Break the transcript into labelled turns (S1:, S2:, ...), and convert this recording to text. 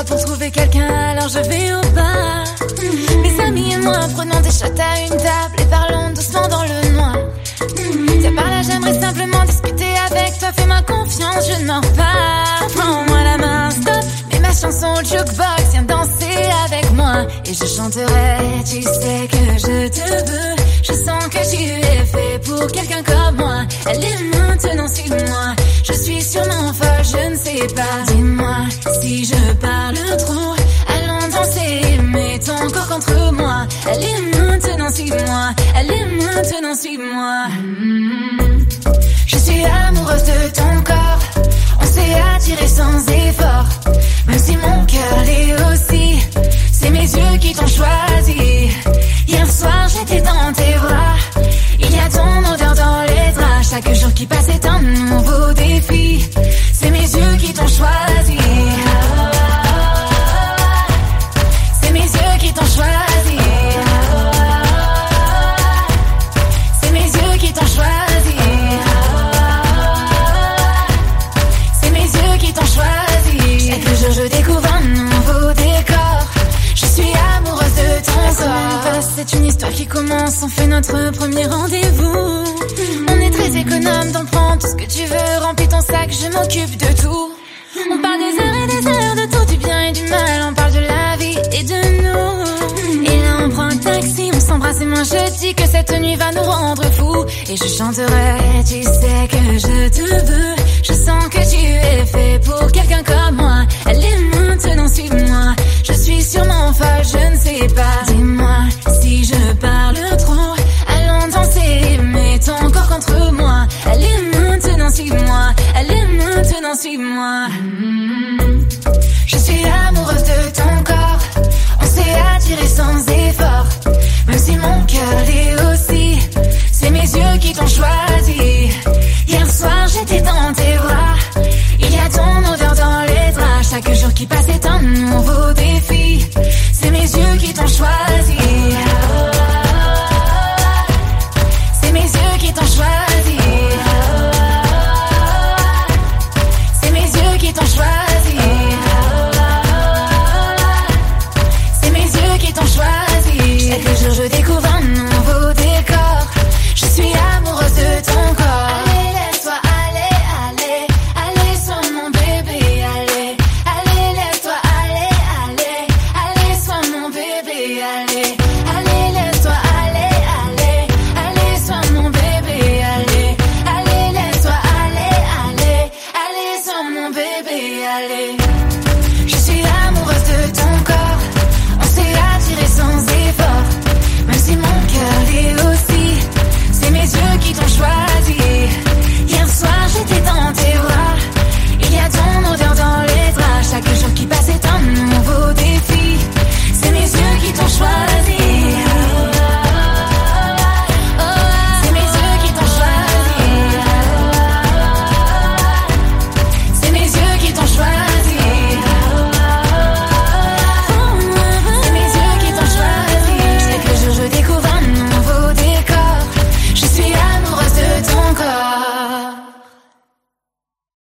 S1: pas pour trouver quelqu'un, alors je vais au bar. Mes amis et moi prenons des shots à une table et parlons doucement dans le noir. Tiens par là, j'aimerais simplement discuter avec toi. Fais-moi confiance, je n'en pas. Prends-moi la main, stop. Mets ma chanson au jukebox, viens danser avec moi. Et je chanterai, tu sais que je te veux. Je sens que tu es fait pour quelqu'un comme moi. Elle est maintenant sur moi. Je suis sûrement folle, je ne sais pas. Dis-moi si je parle trop. Allons danser, mets ton corps contre moi. Elle est maintenant sur moi. Elle est maintenant sur moi. Je suis amoureuse de ton corps. On s'est attiré sans effort. Même si mon cœur l'est aussi. C'est mes yeux qui t'ont choisi. Hier soir j'étais dans tes bras. Il y a ton odeur dans les draps. Chaque jour qui passe est un nouveau défi. C'est mes yeux qui t'ont choisi. C'est mes yeux qui t'ont choisi. C'est mes yeux qui t'ont choisi. C'est mes yeux qui t'ont choisi. Chaque jour je découvre un nouveau décor. Je suis amoureuse de ton corps. C'est une histoire qui commence, on fait notre premier rendez-vous. On est très économe, donc prends tout ce que tu veux. Remplis ton sac, je m'occupe de tout. On parle des heures et des heures de tout, du bien et du mal. On parle de la vie et de nous. Et là on prend un taxi, on s'embrasse et moi je dis que cette nuit va nous rendre fous. Et je chanterai, tu sais que je te veux. Je sens que tu es fait pour quelqu'un comme moi. Elle est maintenant sur moi. Je suis sûrement folle, je ne sais pas. Dis-moi si je parle trop. Allons danser, mets ton corps contre moi. Elle est maintenant sur moi. Elle est maintenant sur moi. Je suis amoureuse de ton corps. On s'est attiré sans